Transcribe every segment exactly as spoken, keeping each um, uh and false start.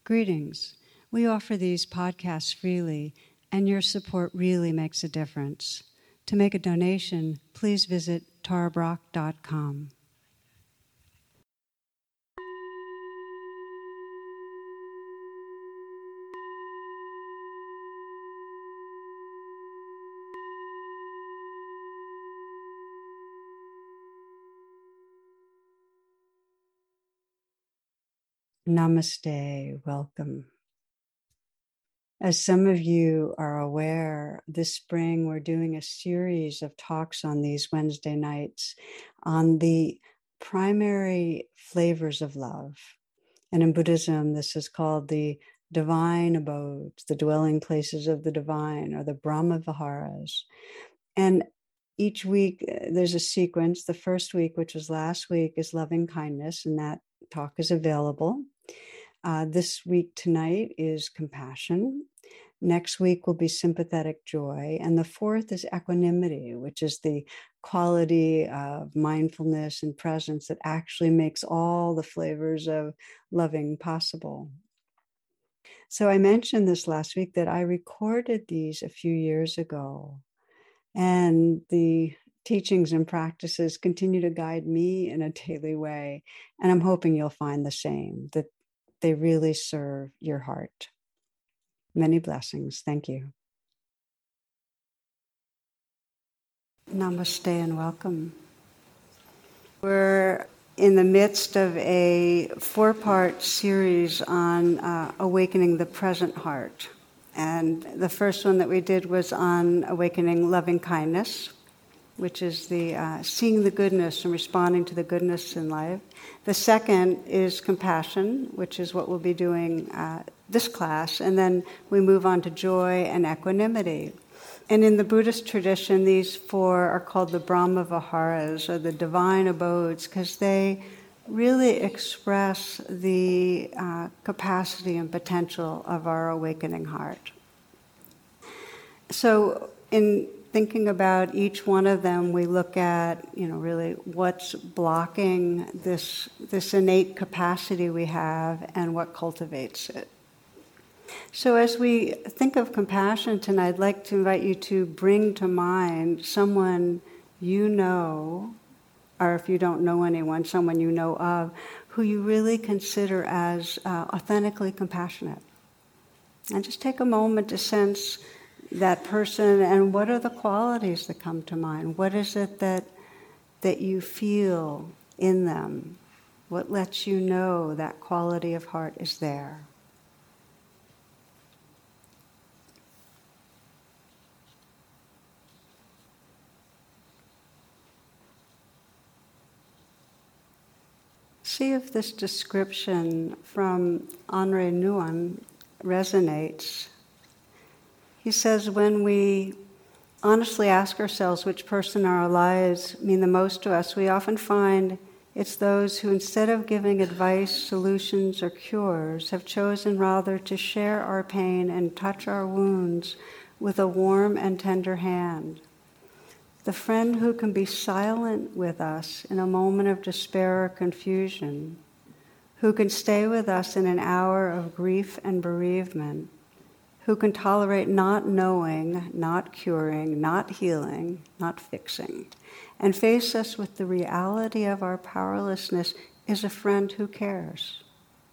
Greetings. We offer these podcasts freely, and your support really makes a difference. To make a donation, please visit tara brach dot com. Namaste, welcome. As some of you are aware, this spring we're doing a series of talks on these Wednesday nights on the primary flavors of love. And in Buddhism, this is called the divine abodes, the dwelling places of the divine, or the Brahma Viharas. And each week there's a sequence. The first week, which was last week, is loving kindness, and that talk is available. Uh, this week tonight is compassion. Next week will be sympathetic joy. And the fourth is equanimity, which is the quality of mindfulness and presence that actually makes all the flavors of loving possible. So I mentioned this last week that I recorded these a few years ago. And the teachings and practices continue to guide me in a daily way. And I'm hoping you'll find the same, that they really serve your heart. Many blessings. Thank you. Namaste and welcome. We're in the midst of a four-part series on uh, awakening the present heart. And the first one that we did was on awakening loving kindness, which is the uh, seeing the goodness and responding to the goodness in life. The second is compassion, which is what we'll be doing uh, this class. And then we move on to joy and equanimity. And in the Buddhist tradition, these four are called the Brahma Viharas, or the divine abodes, because they really express the uh, capacity and potential of our awakening heart. So in thinking about each one of them, we look at, you know, really what's blocking this, this innate capacity we have and what cultivates it. So as we think of compassion tonight, I'd like to invite you to bring to mind someone you know, or if you don't know anyone, someone you know of, who you really consider as uh, authentically compassionate. And just take a moment to sense that person, and what are the qualities that come to mind? What is it that that you feel in them? What lets you know that quality of heart is there? See if this description from Henri Nouwen resonates. He says, when we honestly ask ourselves which person in our lives mean the most to us, we often find it's those who, instead of giving advice, solutions, or cures, have chosen rather to share our pain and touch our wounds with a warm and tender hand. The friend who can be silent with us in a moment of despair or confusion, who can stay with us in an hour of grief and bereavement, who can tolerate not knowing, not curing, not healing, not fixing, and face us with the reality of our powerlessness, is a friend who cares.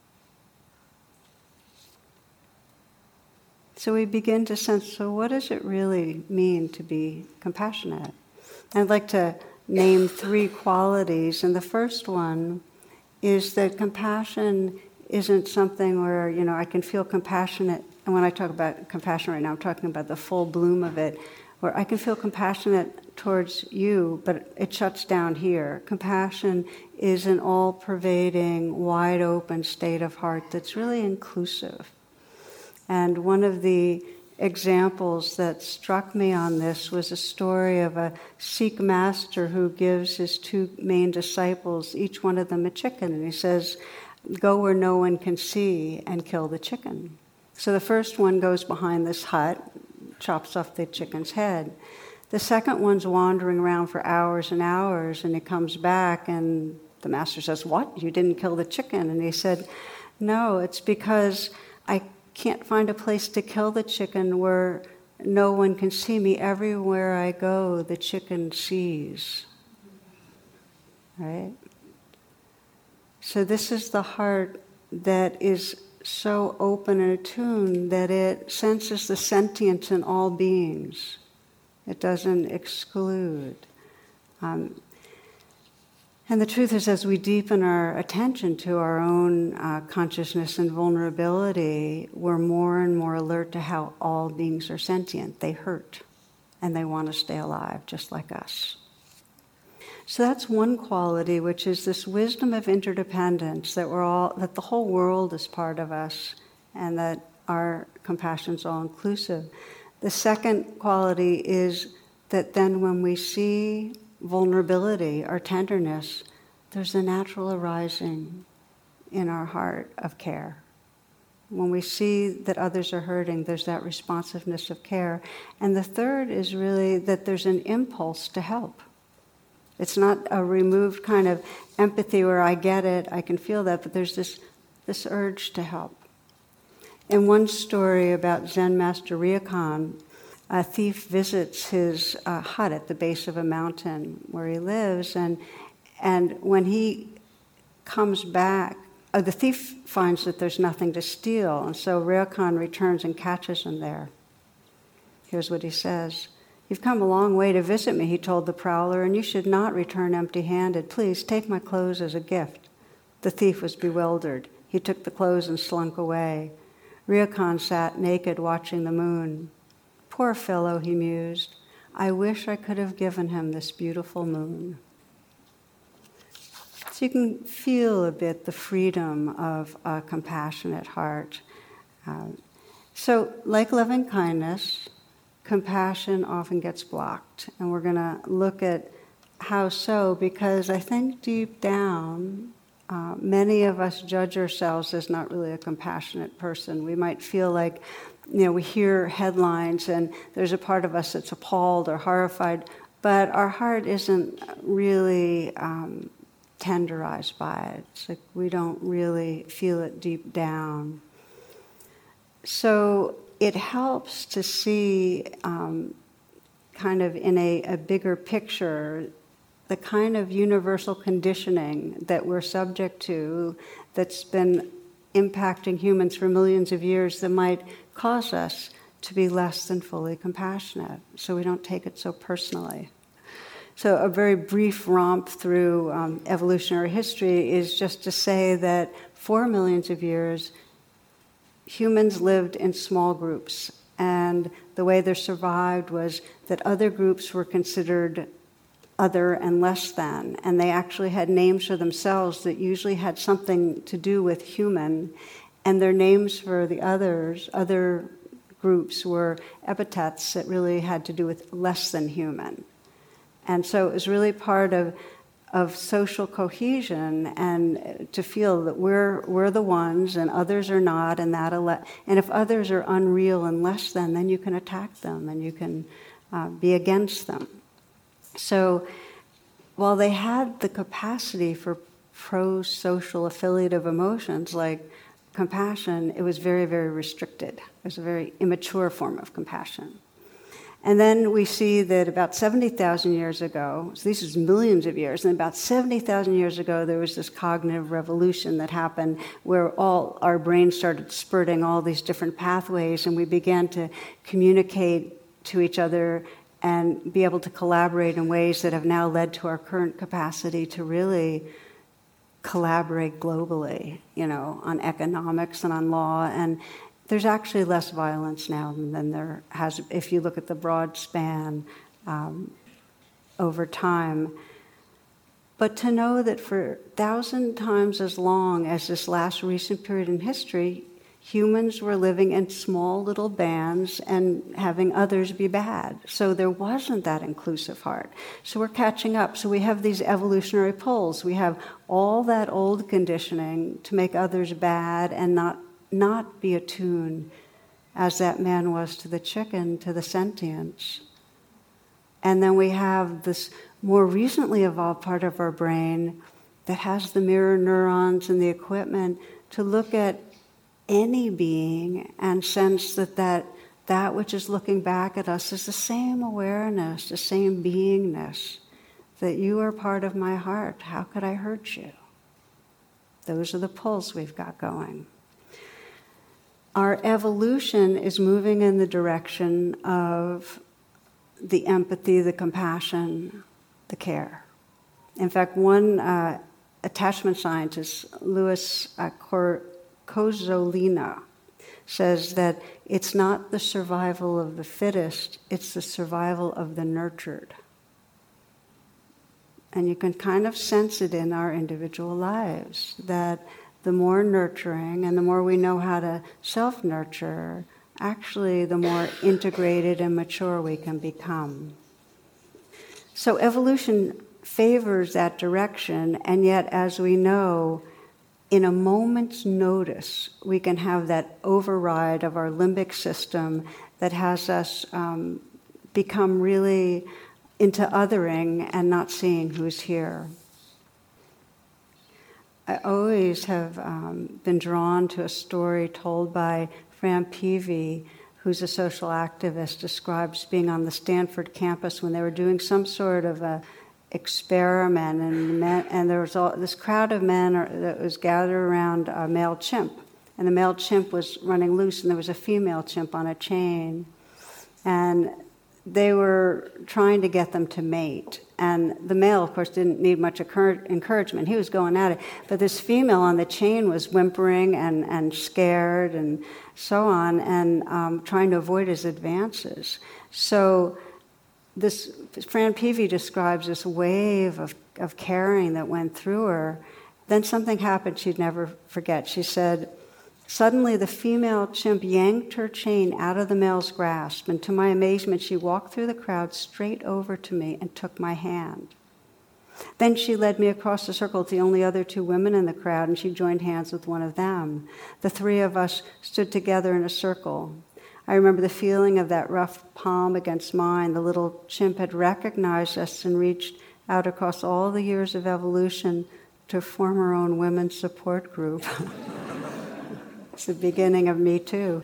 So we begin to sense, so what does it really mean to be compassionate? And I'd like to name three qualities, and the first one is that compassion isn't something where, you know, I can feel compassionate. And when I talk about compassion right now, I'm talking about the full bloom of it, where I can feel compassionate towards you, but it shuts down here. Compassion is an all-pervading, wide-open state of heart that's really inclusive. And one of the examples that struck me on this was a story of a Sikh master who gives his two main disciples, each one of them a chicken, and he says, go where no one can see and kill the chicken. So the first one goes behind this hut, chops off the chicken's head. The second one's wandering around for hours and hours, and he comes back, and the master says, "What? You didn't kill the chicken?" And he said, "No, it's because I can't find a place to kill the chicken where no one can see me. Everywhere I go, the chicken sees." Right? So this is the heart that is so open and attuned that it senses the sentience in all beings. It doesn't exclude. Um, and the truth is, as we deepen our attention to our own uh, consciousness and vulnerability, we're more and more alert to how all beings are sentient. They hurt, and they want to stay alive, just like us. So that's one quality, which is this wisdom of interdependence, that we're all, that the whole world is part of us, and that our compassion is all inclusive. The second quality is that then when we see vulnerability or tenderness, there's a natural arising in our heart of care. When we see that others are hurting, there's that responsiveness of care. And the third is really that there's an impulse to help. It's not a removed kind of empathy where I get it, I can feel that, but there's this, this urge to help. In one story about Zen Master Ryokan, a thief visits his uh, hut at the base of a mountain where he lives, and and when he comes back, uh, the thief finds that there's nothing to steal, and so Ryokan returns and catches him there. Here's what he says. "You've come a long way to visit me," he told the prowler, "and you should not return empty-handed. Please take my clothes as a gift." The thief was bewildered. He took the clothes and slunk away. Ryokan sat naked watching the moon. "Poor fellow," he mused. "I wish I could have given him this beautiful moon." So you can feel a bit the freedom of a compassionate heart. Um, so like loving kindness, compassion often gets blocked. And we're going to look at how so, because I think deep down, uh, many of us judge ourselves as not really a compassionate person. We might feel like, you know, we hear headlines and there's a part of us that's appalled or horrified, but our heart isn't really um, tenderized by it. It's like we don't really feel it deep down. So it helps to see um, kind of in a, a bigger picture the kind of universal conditioning that we're subject to that's been impacting humans for millions of years that might cause us to be less than fully compassionate, so we don't take it so personally. So a very brief romp through um, evolutionary history is just to say that for millions of years, humans lived in small groups, and the way they survived was that other groups were considered other and less than, and they actually had names for themselves that usually had something to do with human, and their names for the others, other groups, were epithets that really had to do with less than human. And so it was really part of of social cohesion, and to feel that we're we're the ones and others are not, and that ele- and if others are unreal and less than, then you can attack them and you can uh, be against them. So while they had the capacity for pro-social affiliative emotions like compassion, it was very, very restricted. It was a very immature form of compassion. And then we see that about seventy thousand years ago, so this is millions of years, and about seventy thousand years ago there was this cognitive revolution that happened where all our brains started spurting all these different pathways, and we began to communicate to each other and be able to collaborate in ways that have now led to our current capacity to really collaborate globally, you know, on economics and on law. And there's actually less violence now than there has, if you look at the broad span um, over time. But to know that for a thousand times as long as this last recent period in history, humans were living in small little bands and having others be bad. So there wasn't that inclusive heart. So we're catching up. So we have these evolutionary pulls. We have all that old conditioning to make others bad and not not be attuned, as that man was to the chicken, to the sentience. And then we have this more recently evolved part of our brain that has the mirror neurons and the equipment to look at any being and sense that that, that which is looking back at us is the same awareness, the same beingness, that you are part of my heart. How could I hurt you? Those are the pulls we've got going. Our evolution is moving in the direction of the empathy, the compassion, the care. In fact, one uh, attachment scientist, Louis uh, Cor- Kozolina, says that it's not the survival of the fittest, it's the survival of the nurtured. And you can kind of sense it in our individual lives, that the more nurturing and the more we know how to self-nurture, actually the more integrated and mature we can become. So evolution favors that direction, and yet, as we know, in a moment's notice, we can have that override of our limbic system that has us um, become really into othering and not seeing who's here. I always have um, been drawn to a story told by Fran Peavy, who's a social activist, describes being on the Stanford campus when they were doing some sort of a experiment, and men, and there was all, this crowd of men are, that was gathered around a male chimp, and the male chimp was running loose, and there was a female chimp on a chain, and they were trying to get them to mate. And the male, of course, didn't need much encouragement. He was going at it. But this female on the chain was whimpering and, and scared and so on, and um, trying to avoid his advances. So this Fran Peavy describes this wave of, of caring that went through her. Then something happened she'd never forget. She said, suddenly the female chimp yanked her chain out of the male's grasp, and to my amazement, she walked through the crowd straight over to me and took my hand. Then she led me across the circle to the only other two women in the crowd, and she joined hands with one of them. The three of us stood together in a circle. I remember the feeling of that rough palm against mine. The little chimp had recognized us and reached out across all the years of evolution to form her own women's support group. It's the beginning of Me Too.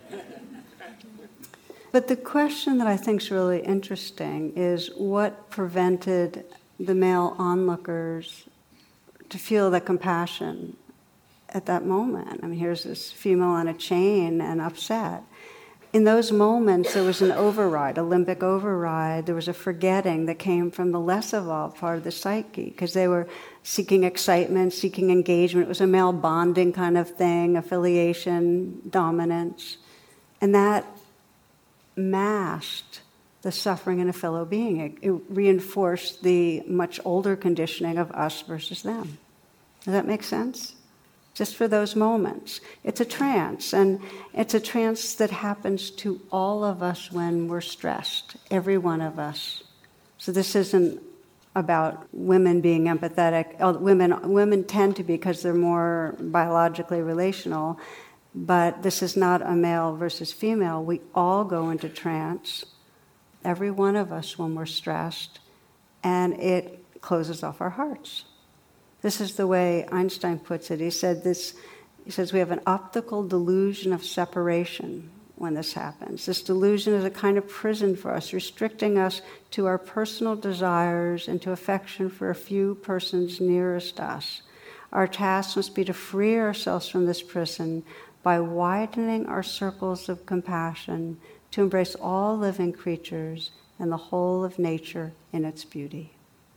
But the question that I think is really interesting is what prevented the male onlookers to feel that compassion at that moment? I mean, here's this female on a chain and upset. In those moments, there was an override, a limbic override. There was a forgetting that came from the less evolved part of the psyche, because they were seeking excitement, seeking engagement. It was a male bonding kind of thing, affiliation, dominance. And that masked the suffering in a fellow being. It, it reinforced the much older conditioning of us versus them. Does that make sense? Just for those moments. It's a trance, and it's a trance that happens to all of us when we're stressed, every one of us. So this isn't about women being empathetic. Oh, women, women tend to be because they're more biologically relational, but this is not a male versus female. We all go into trance, every one of us when we're stressed, and it closes off our hearts. This is the way Einstein puts it. He said this, he says we have an optical delusion of separation when this happens. This delusion is a kind of prison for us, restricting us to our personal desires and to affection for a few persons nearest us. Our task must be to free ourselves from this prison by widening our circles of compassion to embrace all living creatures and the whole of nature in its beauty.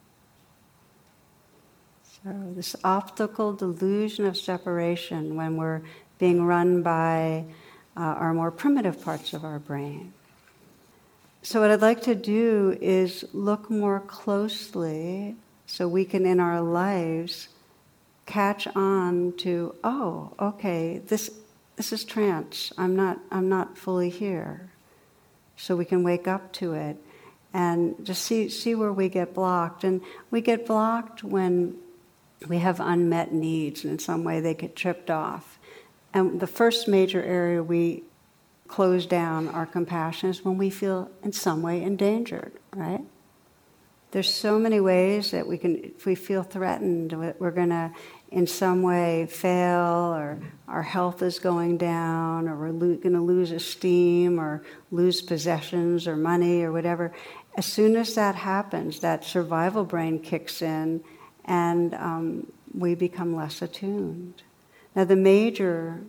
So this optical delusion of separation when we're being run by uh, our more primitive parts of our brain. So what I'd like to do is look more closely so we can, in our lives, catch on to, oh, okay, this this is trance. I'm not I'm not fully here. So we can wake up to it and just see see where we get blocked. And we get blocked when we have unmet needs, and in some way they get tripped off. And the first major area we close down our compassion is when we feel in some way endangered, right? There's so many ways that we can, if we feel threatened, we're going to in some way fail, or our health is going down, or we're lo- going to lose esteem, or lose possessions or money or whatever. As soon as that happens, that survival brain kicks in, and um, we become less attuned. Now, the major,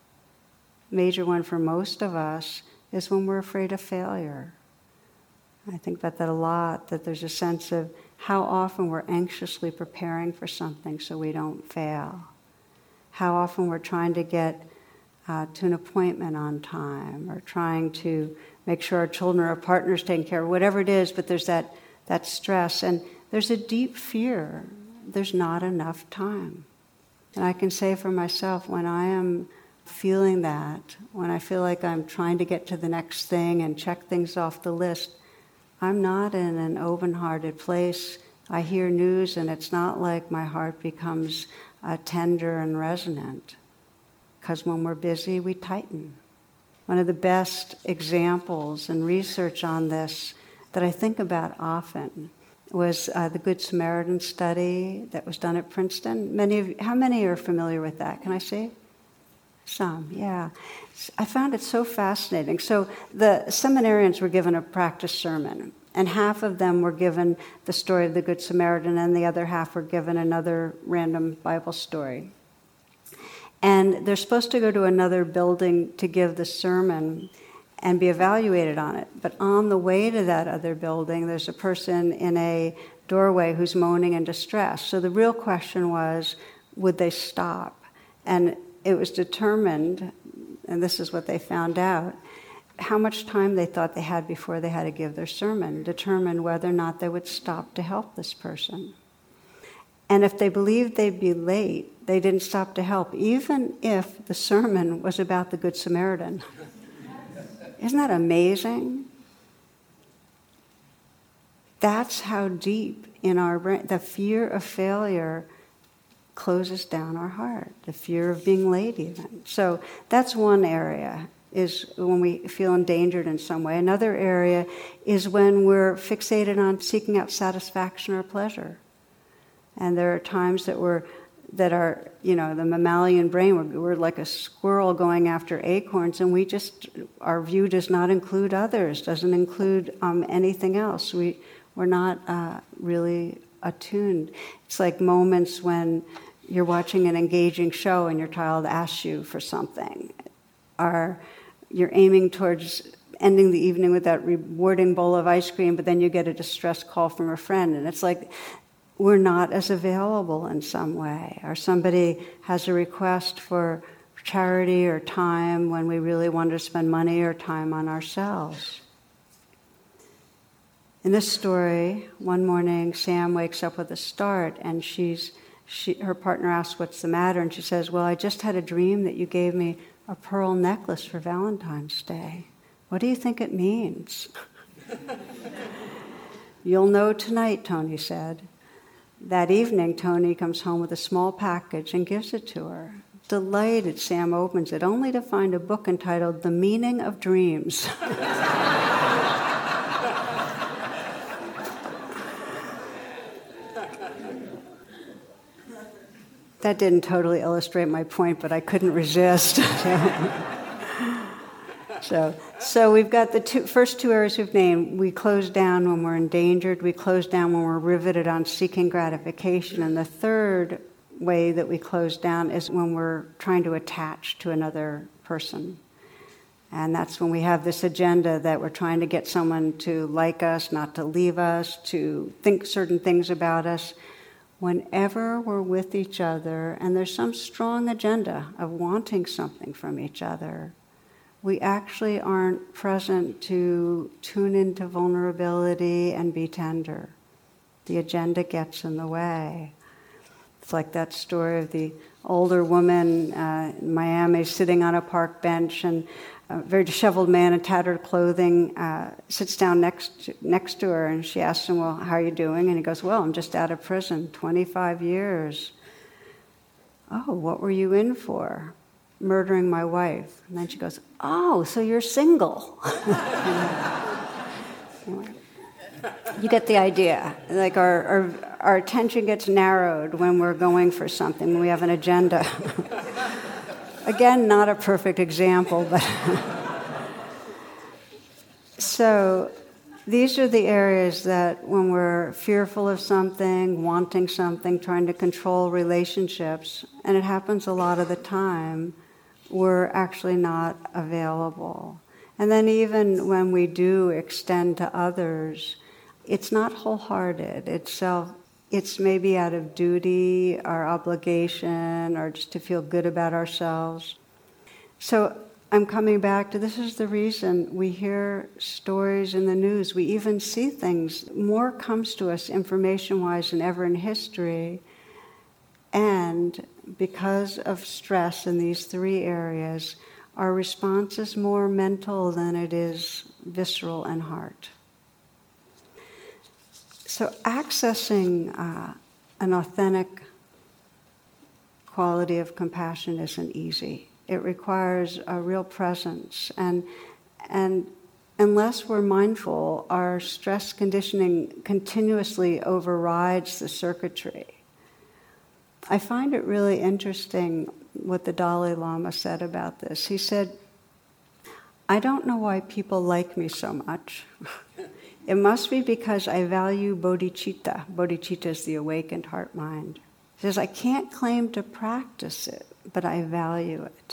major one for most of us is when we're afraid of failure. I think about that a lot, that there's a sense of how often we're anxiously preparing for something so we don't fail. How often we're trying to get uh, to an appointment on time, or trying to make sure our children or our partner's taken care of, whatever it is, but there's that, that stress. And there's a deep fear. There's not enough time. And I can say for myself, when I am feeling that, when I feel like I'm trying to get to the next thing and check things off the list, I'm not in an open-hearted place. I hear news, and it's not like my heart becomes uh, tender and resonant. Because when we're busy, we tighten. One of the best examples and research on this that I think about often was uh, the Good Samaritan study that was done at Princeton. Many of you, how many are familiar with that? Can I see? Some, yeah. I found it so fascinating. So the seminarians were given a practice sermon, and half of them were given the story of the Good Samaritan, and the other half were given another random Bible story. And they're supposed to go to another building to give the sermon and be evaluated on it. But on the way to that other building, there's a person in a doorway who's moaning in distress. So the real question was, would they stop? And it was determined, and this is what they found out, how much time they thought they had before they had to give their sermon, determined whether or not they would stop to help this person. And if they believed they'd be late, they didn't stop to help, even if the sermon was about the Good Samaritan. Isn't that amazing? That's how deep in our brain, the fear of failure closes down our heart, the fear of being late even. So that's one area, is when we feel endangered in some way. Another area is when we're fixated on seeking out satisfaction or pleasure. And there are times that we're, that are, you know, the mammalian brain, we're, we're like a squirrel going after acorns, and we just, our view does not include others, doesn't include um, anything else. We, we're not uh, really attuned. It's like moments when you're watching an engaging show and your child asks you for something, or you're aiming towards ending the evening with that rewarding bowl of ice cream, but then you get a distress call from a friend, and it's like we're not as available in some way, or somebody has a request for charity or time when we really want to spend money or time on ourselves. In this story, one morning Sam wakes up with a start, and she's She, her partner asks, what's the matter? And she says, well, I just had a dream that you gave me a pearl necklace for Valentine's Day. What do you think it means? You'll know tonight, Tony said. That evening, Tony comes home with a small package and gives it to her. Delighted, Sam opens it, only to find a book entitled The Meaning of Dreams. That didn't totally illustrate my point, but I couldn't resist. so, so we've got the two, first two areas we've named. We close down when we're endangered. We close down when we're riveted on seeking gratification. And the third way that we close down is when we're trying to attach to another person. And that's when we have this agenda that we're trying to get someone to like us, not to leave us, to think certain things about us. Whenever we're with each other, and there's some strong agenda of wanting something from each other, we actually aren't present to tune into vulnerability and be tender. The agenda gets in the way. It's like that story of the older woman uh, in Miami sitting on a park bench, and a very disheveled man in tattered clothing uh, sits down next to, next to her, and she asks him, well, how are you doing? And he goes, well, I'm just out of prison, twenty-five years. Oh, what were you in for? Murdering my wife. And then she goes, oh, so you're single. You get the idea. Like our, our, our attention gets narrowed when we're going for something, when we have an agenda. Again, not a perfect example, but... So these are the areas that when we're fearful of something, wanting something, trying to control relationships, and it happens a lot of the time, we're actually not available. And then even when we do extend to others, it's not wholehearted. It's self, it's maybe out of duty, our obligation, or just to feel good about ourselves. So I'm coming back to this is the reason we hear stories in the news. We even see things. More comes to us information-wise than ever in history. And because of stress in these three areas, our response is more mental than it is visceral and heart. So accessing uh, an authentic quality of compassion isn't easy. It requires a real presence. And, and unless we're mindful, our stress conditioning continuously overrides the circuitry. I find it really interesting what the Dalai Lama said about this. He said, I don't know why people like me so much. It must be because I value bodhicitta. Bodhicitta is the awakened heart-mind. He says, I can't claim to practice it, but I value it.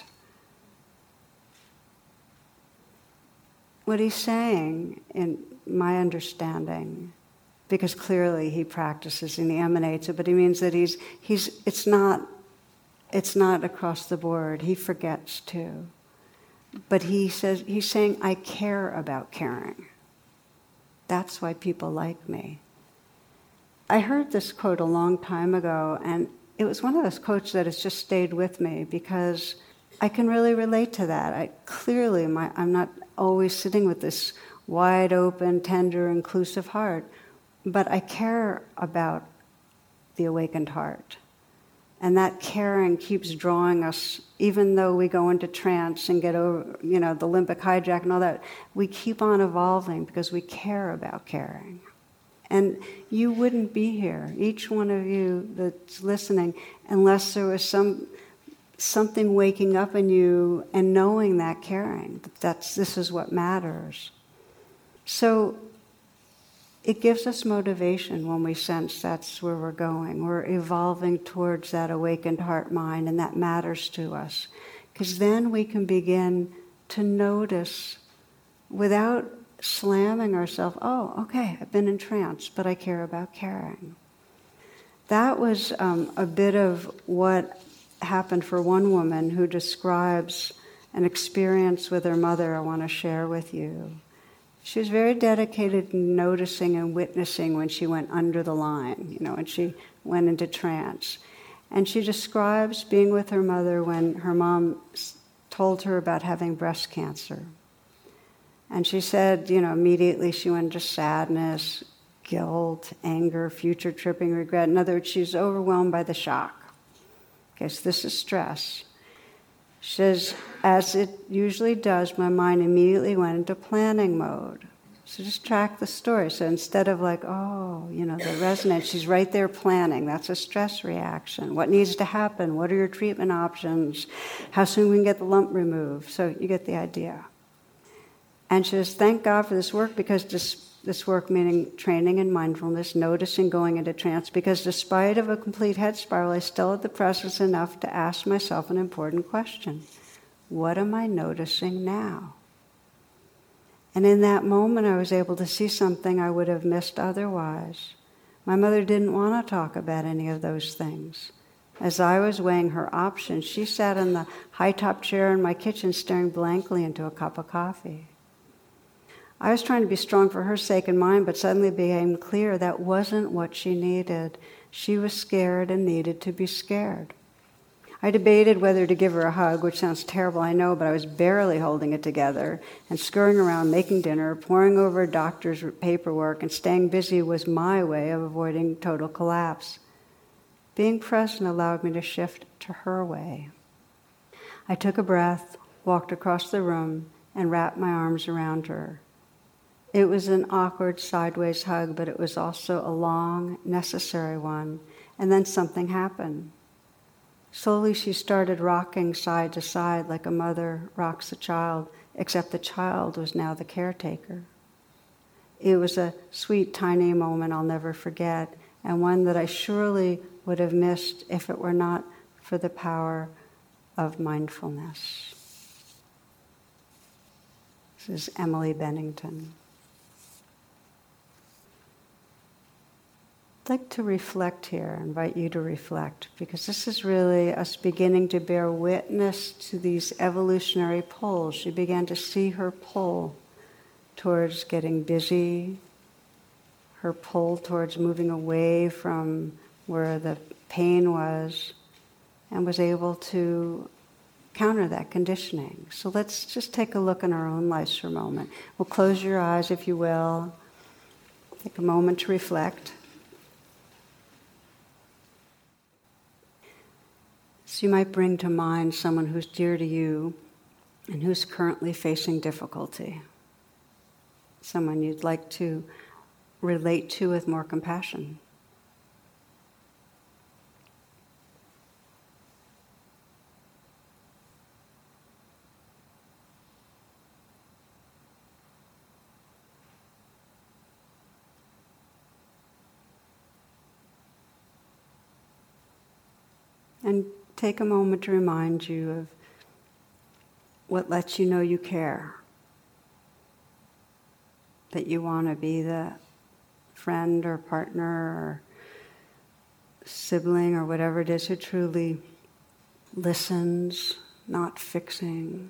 What he's saying, in my understanding, because clearly he practices and he emanates it, but he means that he's he's it's not it's not across the board. He forgets too. But he says he's saying, I care about caring. That's why people like me. I heard this quote a long time ago, and it was one of those quotes that has just stayed with me because I can really relate to that. I clearly, my, I'm not always sitting with this wide open, tender, inclusive heart, but I care about the awakened heart. And that caring keeps drawing us, even though we go into trance and get over, you know, the limbic hijack and all that, we keep on evolving because we care about caring. And you wouldn't be here, each one of you that's listening, unless there was some something waking up in you and knowing that caring, that that's, this is what matters. So it gives us motivation when we sense that's where we're going. We're evolving towards that awakened heart-mind, and that matters to us. Because then we can begin to notice without slamming ourselves, oh, okay, I've been in trance, but I care about caring. That was um, a bit of what happened for one woman who describes an experience with her mother I want to share with you. She was very dedicated in noticing and witnessing when she went under the line, you know, when she went into trance. And she describes being with her mother when her mom told her about having breast cancer. And she said, you know, immediately she went into sadness, guilt, anger, future tripping, regret. In other words, she's overwhelmed by the shock. Okay, so this is stress. She says, as it usually does, my mind immediately went into planning mode. So just track the story. So instead of like, oh, you know, the resonance, she's right there planning. That's a stress reaction. What needs to happen? What are your treatment options? How soon we can get the lump removed? So you get the idea. And she says, thank God for this work, because this, this work meaning training in mindfulness, noticing going into trance, because despite of a complete head spiral, I still had the presence enough to ask myself an important question. What am I noticing now? And in that moment, I was able to see something I would have missed otherwise. My mother didn't want to talk about any of those things. As I was weighing her options, she sat in the high-top chair in my kitchen staring blankly into a cup of coffee. I was trying to be strong for her sake and mine, but suddenly it became clear that wasn't what she needed. She was scared and needed to be scared. I debated whether to give her a hug, which sounds terrible, I know, but I was barely holding it together, and scurrying around, making dinner, poring over doctor's paperwork, and staying busy was my way of avoiding total collapse. Being present allowed me to shift to her way. I took a breath, walked across the room, and wrapped my arms around her. It was an awkward sideways hug, but it was also a long, necessary one. And then something happened. Slowly she started rocking side to side like a mother rocks a child, except the child was now the caretaker. It was a sweet, tiny moment I'll never forget, and one that I surely would have missed if it were not for the power of mindfulness. This is Emily Bennington. I'd like to reflect here, invite you to reflect, because this is really us beginning to bear witness to these evolutionary pulls. She began to see her pull towards getting busy, her pull towards moving away from where the pain was, and was able to counter that conditioning. So let's just take a look in our own lives for a moment. We'll close your eyes, if you will. Take a moment to reflect. So you might bring to mind someone who's dear to you and who's currently facing difficulty. Someone you'd like to relate to with more compassion. And take a moment to remind you of what lets you know you care. That you want to be the friend or partner or sibling or whatever it is who truly listens, not fixing,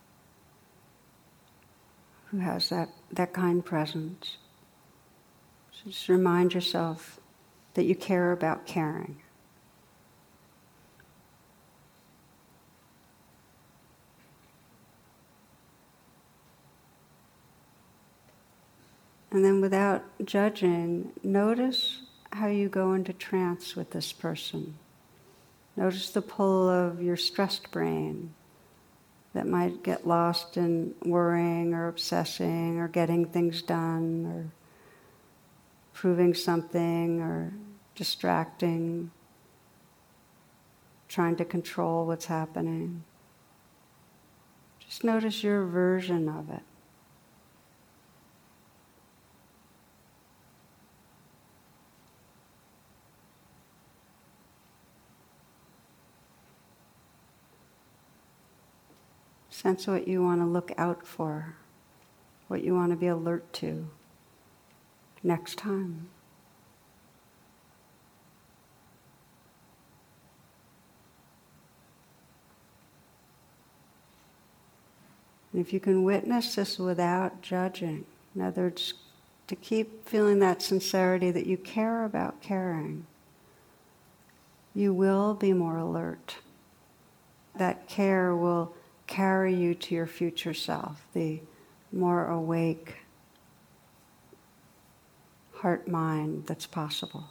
who has that, that kind presence. So just remind yourself that you care about caring. And then without judging, notice how you go into trance with this person. Notice the pull of your stressed brain that might get lost in worrying or obsessing or getting things done or proving something or distracting, trying to control what's happening. Just notice your version of it. Sense what you want to look out for, what you want to be alert to next time. And if you can witness this without judging, in other words, to keep feeling that sincerity that you care about caring, you will be more alert. That care will carry you to your future self, the more awake heart-mind that's possible.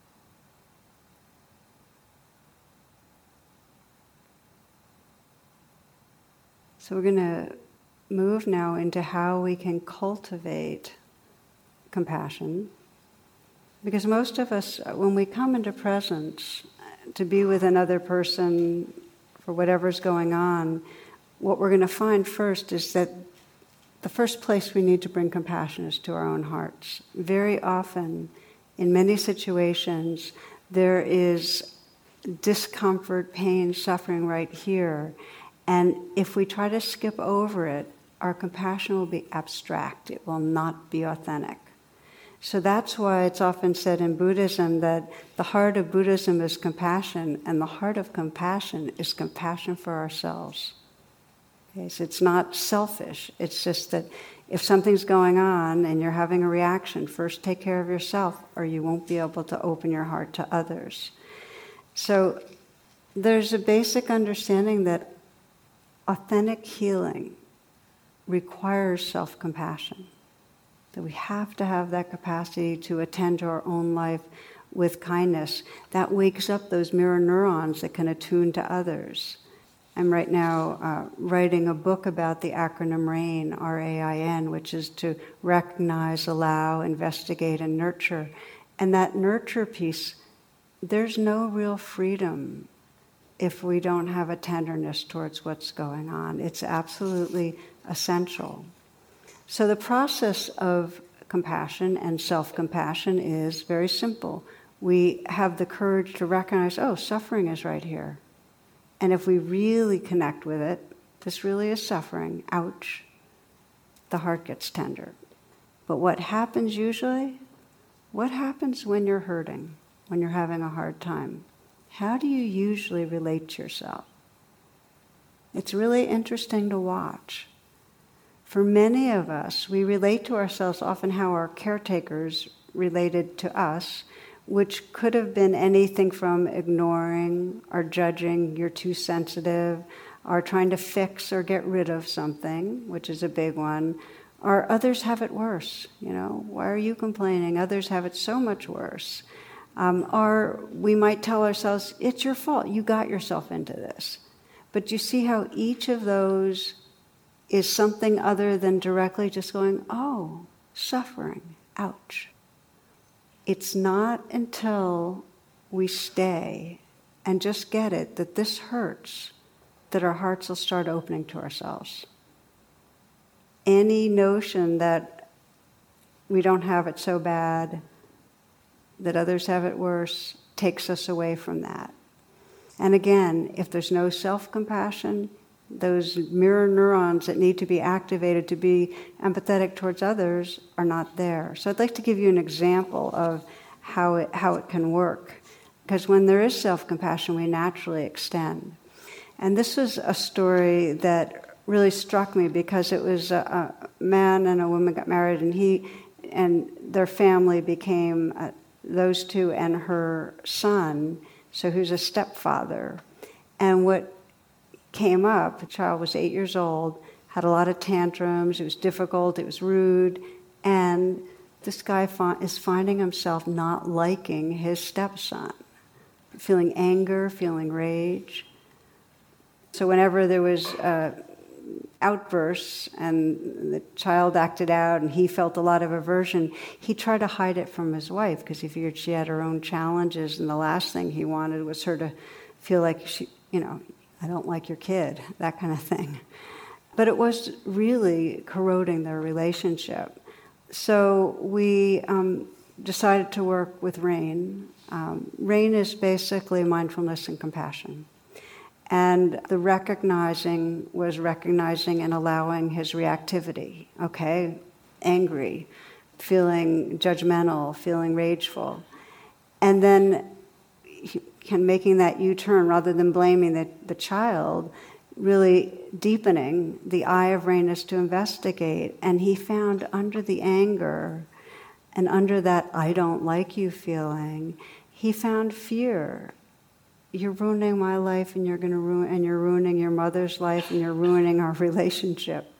So we're going to move now into how we can cultivate compassion. Because most of us, when we come into presence to be with another person for whatever's going on, what we're going to find first is that the first place we need to bring compassion is to our own hearts. Very often, in many situations, there is discomfort, pain, suffering right here. And if we try to skip over it, our compassion will be abstract. It will not be authentic. So that's why it's often said in Buddhism that the heart of Buddhism is compassion, and the heart of compassion is compassion for ourselves. Okay, so it's not selfish. It's just that if something's going on and you're having a reaction, first take care of yourself or you won't be able to open your heart to others. So there's a basic understanding that authentic healing requires self-compassion. That we have to have that capacity to attend to our own life with kindness. That wakes up those mirror neurons that can attune to others. I'm right now uh, writing a book about the acronym RAIN, R A I N, which is to recognize, allow, investigate, and nurture. And that nurture piece, there's no real freedom if we don't have a tenderness towards what's going on. It's absolutely essential. So the process of compassion and self-compassion is very simple. We have the courage to recognize, oh, suffering is right here. And if we really connect with it, this really is suffering, ouch, the heart gets tender. But what happens usually? What happens when you're hurting, when you're having a hard time? How do you usually relate to yourself? It's really interesting to watch. For many of us, we relate to ourselves often how our caretakers related to us, which could have been anything from ignoring or judging, you're too sensitive, or trying to fix or get rid of something, which is a big one, or others have it worse. You know, why are you complaining? Others have it so much worse. Um, or we might tell ourselves, it's your fault, you got yourself into this. But you see how each of those is something other than directly just going, oh, suffering, ouch. It's not until we stay and just get it that this hurts that our hearts will start opening to ourselves. Any notion that we don't have it so bad, that others have it worse, takes us away from that. And again, if there's no self-compassion, those mirror neurons that need to be activated to be empathetic towards others are not there. So I'd like to give you an example of how it, how it can work. Because when there is self-compassion, we naturally extend. And this was a story that really struck me because it was a, a man and a woman got married, and he and their family became uh, those two and her son, so he was a stepfather. And what came up, the child was eight years old, had a lot of tantrums, it was difficult, it was rude, and this guy fi- is finding himself not liking his stepson, feeling anger, feeling rage. So whenever there was uh, outbursts and the child acted out and he felt a lot of aversion, he tried to hide it from his wife because he figured she had her own challenges, and the last thing he wanted was her to feel like she, you know, I don't like your kid, that kind of thing. But it was really corroding their relationship. So we um, decided to work with RAIN. Um, RAIN is basically mindfulness and compassion. And the recognizing was recognizing and allowing his reactivity, okay? Angry, feeling judgmental, feeling rageful. And then he, can making that U-turn rather than blaming the, the child, really deepening the eye of RAIN is to investigate. And he found under the anger and under that I don't like you feeling, he found fear. You're ruining my life, and you're going to ruin, and you're ruining your mother's life, and you're ruining our relationship.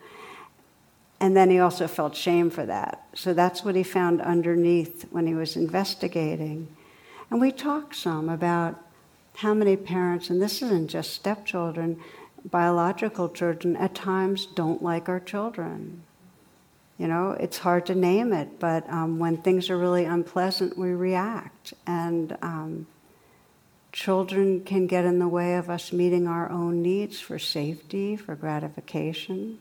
And then he also felt shame for that. So that's what he found underneath when he was investigating. And we talked some about how many parents, and this isn't just stepchildren, biological children, at times don't like our children. You know, it's hard to name it, but um, when things are really unpleasant, we react. And um, children can get in the way of us meeting our own needs for safety, for gratification.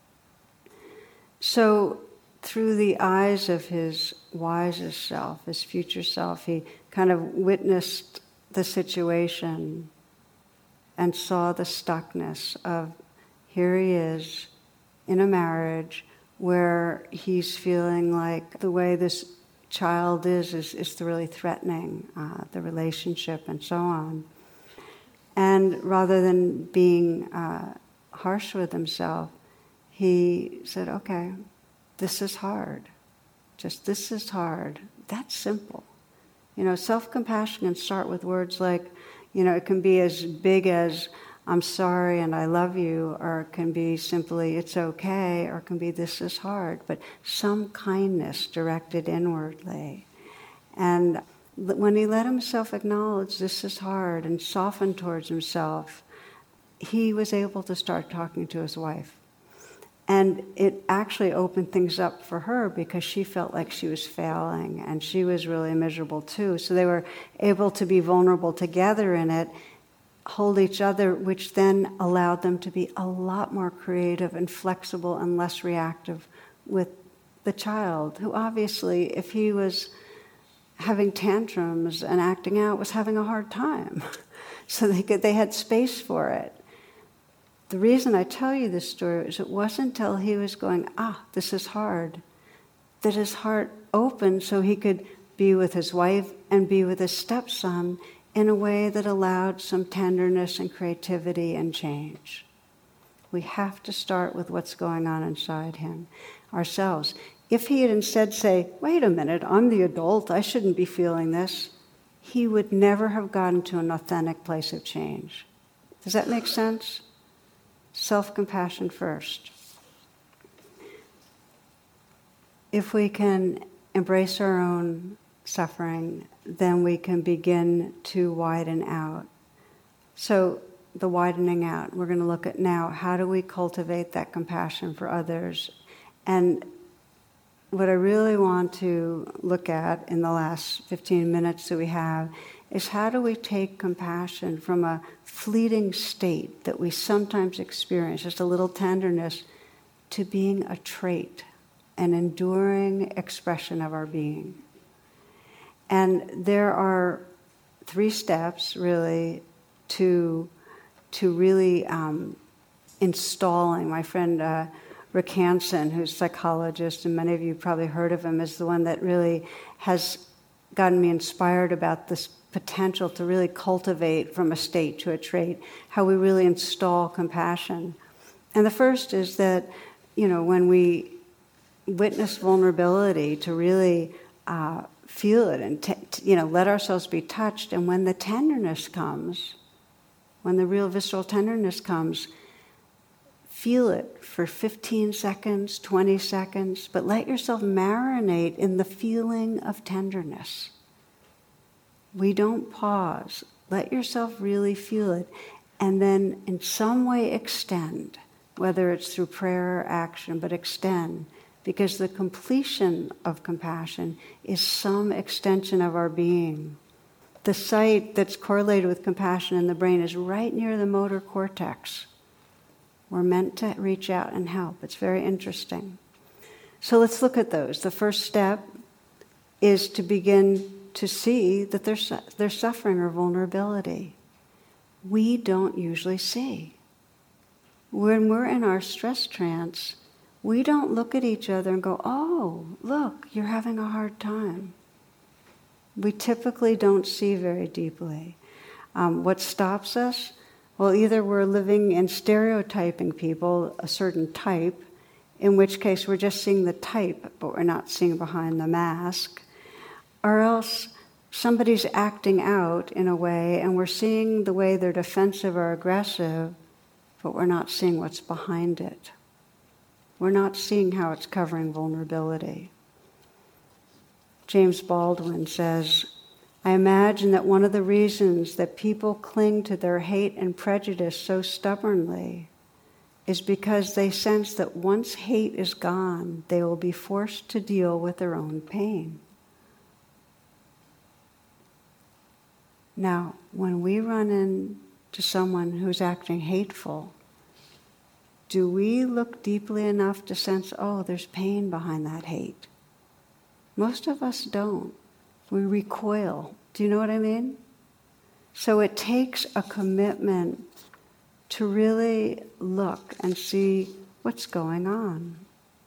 So through the eyes of his wisest self, his future self, he kind of witnessed the situation and saw the stuckness of here he is in a marriage where he's feeling like the way this child is is, is really threatening uh, the relationship and so on. And rather than being uh, harsh with himself, he said, okay, this is hard. Just this is hard. That's simple. You know, self-compassion can start with words like, you know, it can be as big as, I'm sorry and I love you, or it can be simply, it's okay, or it can be, this is hard, but some kindness directed inwardly. And when he let himself acknowledge this is hard and soften towards himself, he was able to start talking to his wife. And it actually opened things up for her because she felt like she was failing and she was really miserable too. So they were able to be vulnerable together in it, hold each other, which then allowed them to be a lot more creative and flexible and less reactive with the child, who obviously, if he was having tantrums and acting out, was having a hard time. So they could, they had space for it. The reason I tell you this story is it wasn't until he was going, ah, this is hard, that his heart opened so he could be with his wife and be with his stepson in a way that allowed some tenderness and creativity and change. We have to start with what's going on inside him, ourselves. If he had instead say, wait a minute, I'm the adult, I shouldn't be feeling this, he would never have gotten to an authentic place of change. Does that make sense? Self-compassion first. If we can embrace our own suffering, then we can begin to widen out. So the widening out, we're going to look at now, how do we cultivate that compassion for others? And what I really want to look at in the last fifteen minutes that we have is how do we take compassion from a fleeting state that we sometimes experience, just a little tenderness, to being a trait, an enduring expression of our being. And there are three steps, really, to, to really um, installing. My friend uh, Rick Hansen, who's a psychologist, and many of you probably heard of him, is the one that really has gotten me inspired about this potential to really cultivate from a state to a trait, how we really install compassion. And the first is that, you know, when we witness vulnerability, to really uh, feel it and, t- t- you know, let ourselves be touched. And when the tenderness comes, when the real visceral tenderness comes, feel it for fifteen seconds, twenty seconds, but let yourself marinate in the feeling of tenderness. We don't pause. Let yourself really feel it, and then in some way extend, whether it's through prayer or action, but extend, because the completion of compassion is some extension of our being. The site that's correlated with compassion in the brain is right near the motor cortex. We're meant to reach out and help. It's very interesting. So let's look at those. The first step is to begin to see that there's, there's suffering or vulnerability. We don't usually see. When we're in our stress trance, we don't look at each other and go, oh, look, you're having a hard time. We typically don't see very deeply. Um, what stops us? Well, either we're living in stereotyping people, a certain type, in which case we're just seeing the type, but we're not seeing behind the mask. Or else somebody's acting out in a way, and we're seeing the way they're defensive or aggressive, but we're not seeing what's behind it. We're not seeing how it's covering vulnerability. James Baldwin says, I imagine that one of the reasons that people cling to their hate and prejudice so stubbornly is because they sense that once hate is gone, they will be forced to deal with their own pain. Now, when we run into someone who's acting hateful, do we look deeply enough to sense, oh, there's pain behind that hate? Most of us don't. We recoil. Do you know what I mean? So it takes a commitment to really look and see what's going on.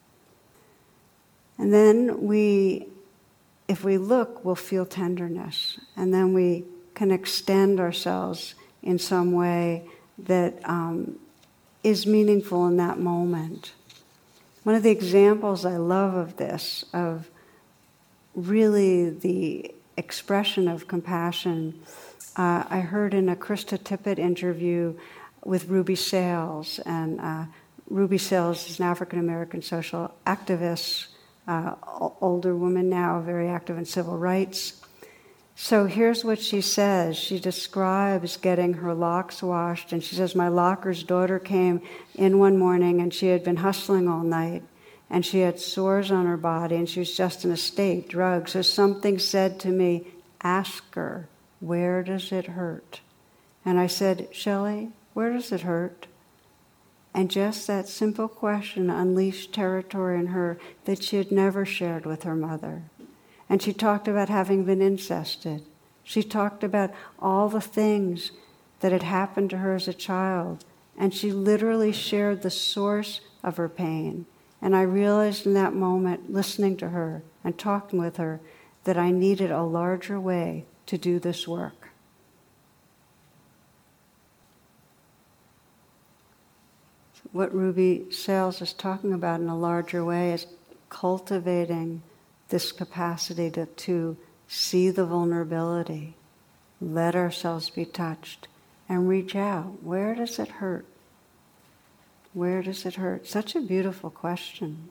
And then we, if we look, we'll feel tenderness. And then we can extend ourselves in some way that um, is meaningful in that moment. One of the examples I love of this, of really the expression of compassion, uh, I heard in a Krista Tippett interview with Ruby Sales. And uh, Ruby Sales is an African-American social activist, uh, older woman now, very active in civil rights. So here's what she says. She describes getting her locks washed, and she says, my locker's daughter came in one morning and she had been hustling all night, and she had sores on her body, and she was just in a state, drugged. So something said to me, ask her, where does it hurt? And I said, Shelley, where does it hurt? And just that simple question unleashed territory in her that she had never shared with her mother. And she talked about having been incested. She talked about all the things that had happened to her as a child. And she literally shared the source of her pain. And I realized in that moment, listening to her and talking with her, that I needed a larger way to do this work. What Ruby Sales is talking about in a larger way is cultivating this capacity to, to see the vulnerability, let ourselves be touched, and reach out. Where does it hurt? Where does it hurt? Such a beautiful question.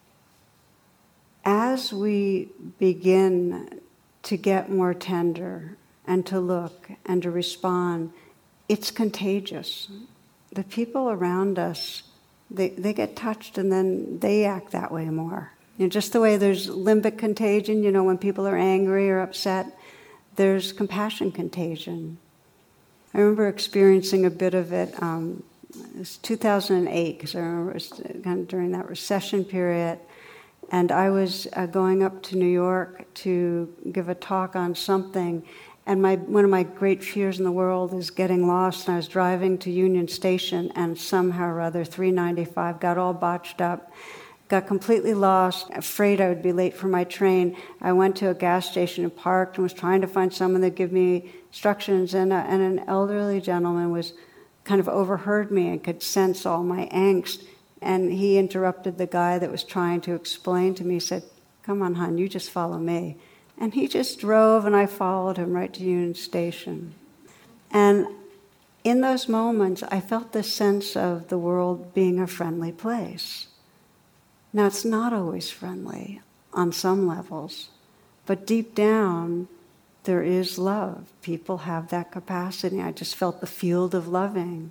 As we begin to get more tender and to look and to respond, it's contagious. The people around us, they, they get touched and then they act that way more. You know, just the way there's limbic contagion, you know, when people are angry or upset, there's compassion contagion. I remember experiencing a bit of it. Um, it was two thousand eight, because I remember it was kind of during that recession period, and I was uh, going up to New York to give a talk on something, and my one of my great fears in the world is getting lost, and I was driving to Union Station, and somehow or other, three ninety-five got all botched up, got completely lost, afraid I would be late for my train. I went to a gas station and parked and was trying to find someone that would give me instructions, and, uh, and an elderly gentleman was kind of overheard me and could sense all my angst, and he interrupted the guy that was trying to explain to me. He said, come on, hon, you just follow me. And he just drove, and I followed him right to Union Station. And in those moments, I felt this sense of the world being a friendly place. Now, it's not always friendly on some levels, but deep down, there is love. People have that capacity. I just felt the field of loving.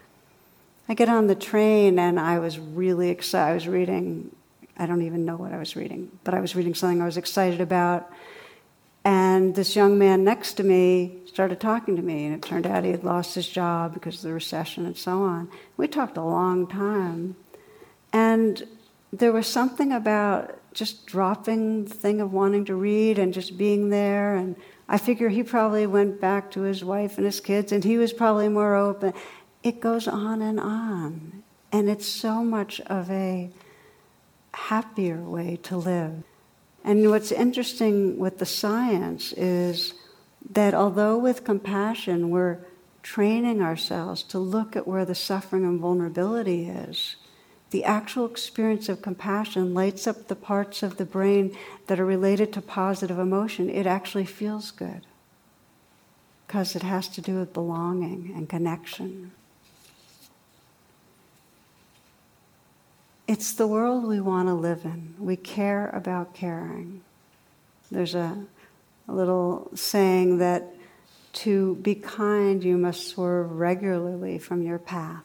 I get on the train, and I was really excited. I was reading, I don't even know what I was reading, but I was reading something I was excited about. And this young man next to me started talking to me, and it turned out he had lost his job because of the recession and so on. We talked a long time. And there was something about just dropping the thing of wanting to read and just being there. And I figure he probably went back to his wife and his kids, and he was probably more open. It goes on and on. And it's so much of a happier way to live. And what's interesting with the science is that although with compassion we're training ourselves to look at where the suffering and vulnerability is, the actual experience of compassion lights up the parts of the brain that are related to positive emotion. It actually feels good because it has to do with belonging and connection. It's the world we want to live in. We care about caring. There's a, a little saying that to be kind, you must swerve regularly from your path.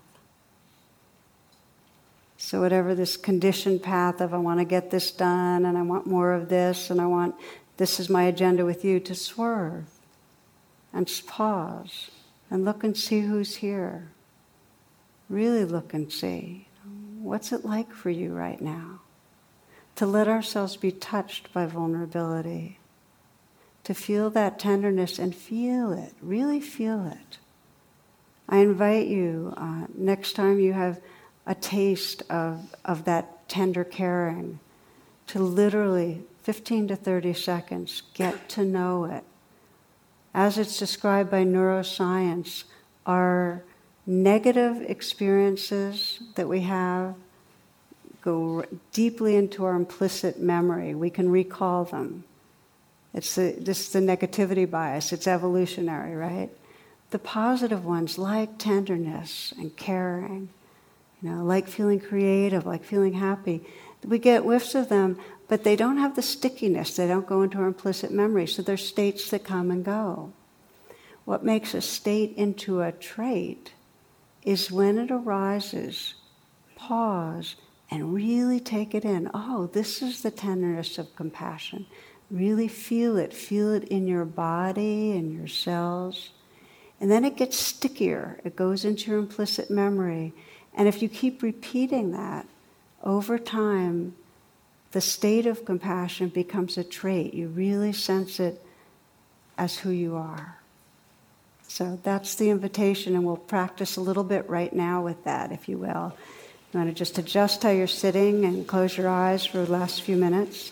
So whatever this conditioned path of I want to get this done and I want more of this and I want, this is my agenda with you, to swerve and pause and look and see who's here. Really look and see. What's it like for you right now? To let ourselves be touched by vulnerability. To feel that tenderness and feel it, really feel it. I invite you, uh, next time you have a taste of, of that tender caring, to literally fifteen to thirty seconds get to know it. As it's described by neuroscience, our negative experiences that we have go deeply into our implicit memory. We can recall them. It's the, this is the negativity bias. It's evolutionary, right? The positive ones, like tenderness and caring, you know, like feeling creative, like feeling happy, We get whiffs of them, but they don't have the stickiness. They don't go into our implicit memory. So they're states that come and go. What makes a state into a trait is when it arises, pause, and really take it in. Oh, this is the tenderness of compassion. Really feel it. Feel it in your body and your cells. And then it gets stickier. It goes into your implicit memory. And if you keep repeating that, over time, the state of compassion becomes a trait. You really sense it as who you are. So that's the invitation, and we'll practice a little bit right now with that, if you will. You want to just adjust how you're sitting and close your eyes for the last few minutes.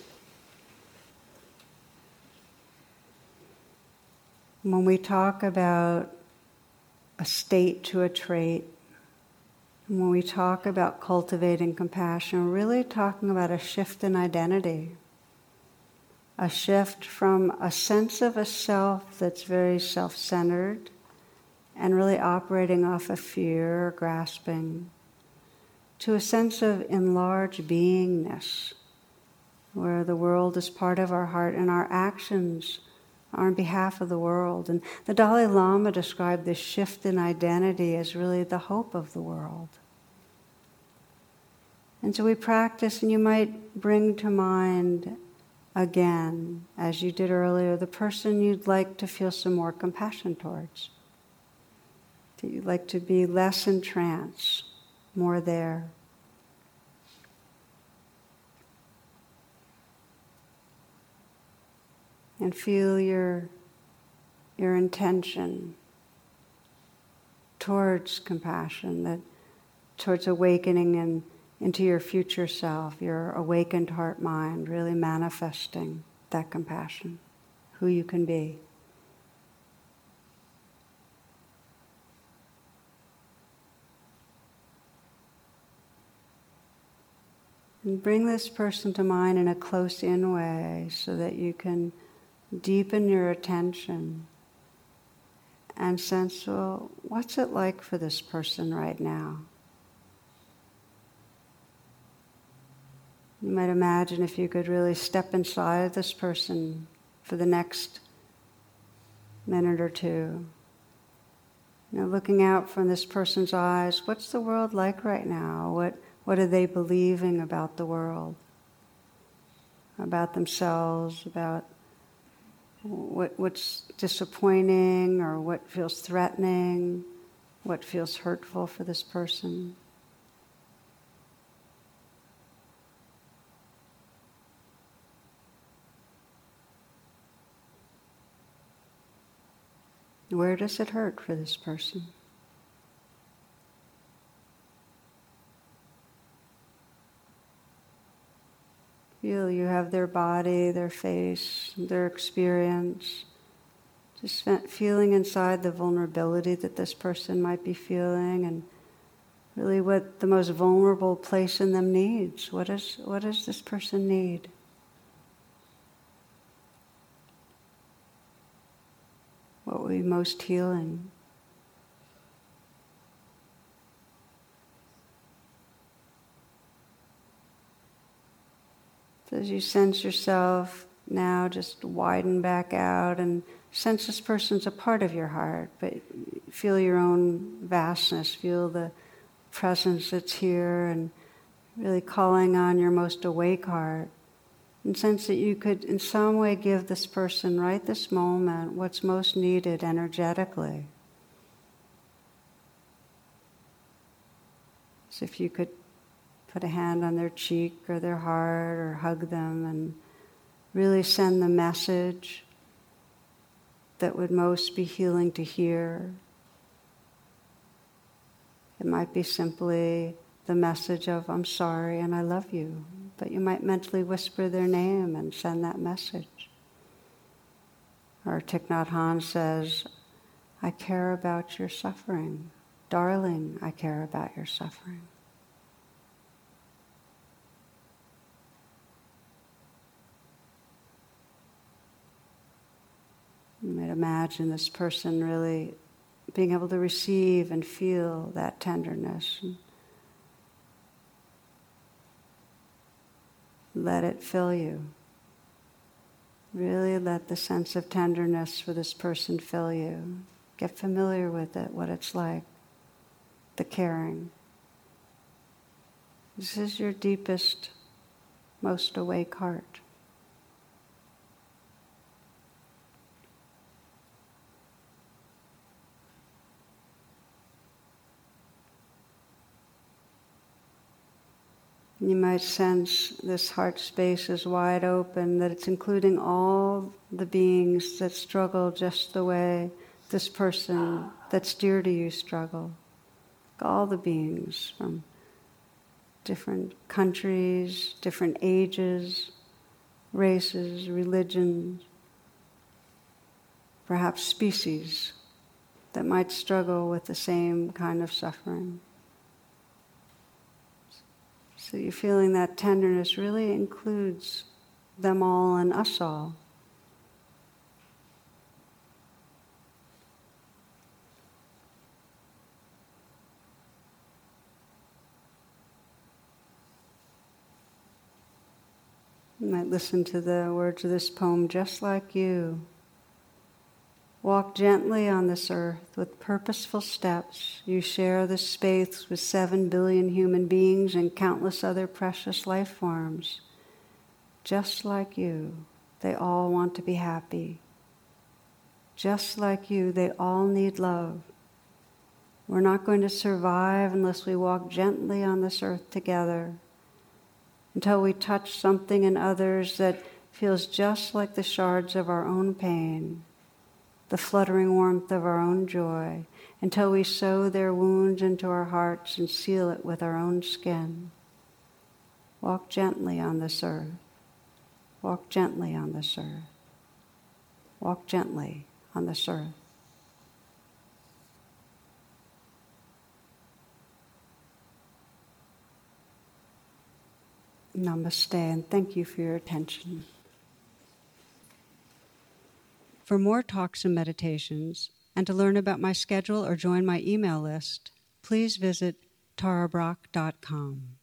When we talk about a state to a trait, when we talk about cultivating compassion, we're really talking about a shift in identity. A shift from a sense of a self that's very self-centered and really operating off of fear or grasping, to a sense of enlarged beingness, where the world is part of our heart and our actions are on behalf of the world. And the Dalai Lama described this shift in identity as really the hope of the world. And so we practice, and you might bring to mind again, as you did earlier, the person you'd like to feel some more compassion towards. That you'd like to be less in trance, more there. And feel your, your intention towards compassion, that towards awakening and into your future self, your awakened heart mind, really manifesting that compassion, who you can be. And bring this person to mind in a close-in way so that you can deepen your attention and sense, well, what's it like for this person right now? You might imagine if you could really step inside this person for the next minute or two. You know, looking out from this person's eyes, what's the world like right now? What, what are they believing about the world? About themselves, about what, what's disappointing or what feels threatening, what feels hurtful for this person? Where does it hurt for this person? Feel you have their body, their face, their experience. Just feeling inside the vulnerability that this person might be feeling, and really what the most vulnerable place in them needs. What is, what does this person need? What would be most healing? So as you sense yourself now, just widen back out and sense this person's a part of your heart, but feel your own vastness, feel the presence that's here, and really calling on your most awake heart. And sense that you could in some way give this person right this moment what's most needed energetically. So if you could put a hand on their cheek or their heart or hug them and really send the message that would most be healing to hear. It might be simply the message of, I'm sorry and I love you. But you might mentally whisper their name and send that message. Or Thich Nhat Hanh says, I care about your suffering. Darling, I care about your suffering. You might imagine this person really being able to receive and feel that tenderness. Let it fill you. Really let the sense of tenderness for this person fill you. Get familiar with it, what it's like, the caring. This is your deepest, most awake heart. You might sense this heart space is wide open, that it's including all the beings that struggle just the way this person that's dear to you struggle. All the beings from different countries, different ages, races, religions, perhaps species that might struggle with the same kind of suffering. So you're feeling that tenderness really includes them all and us all. You might listen to the words of this poem, just like you. Walk gently on this earth with purposeful steps. You share this space with seven billion human beings and countless other precious life forms. Just like you, they all want to be happy. Just like you, they all need love. We're not going to survive unless we walk gently on this earth together, until we touch something in others that feels just like the shards of our own pain, the fluttering warmth of our own joy, until we sew their wounds into our hearts and seal it with our own skin. Walk gently on this earth. Walk gently on this earth. Walk gently on this earth. Namaste, and thank you for your attention. For more talks and meditations, and to learn about my schedule or join my email list, please visit tara brach dot com.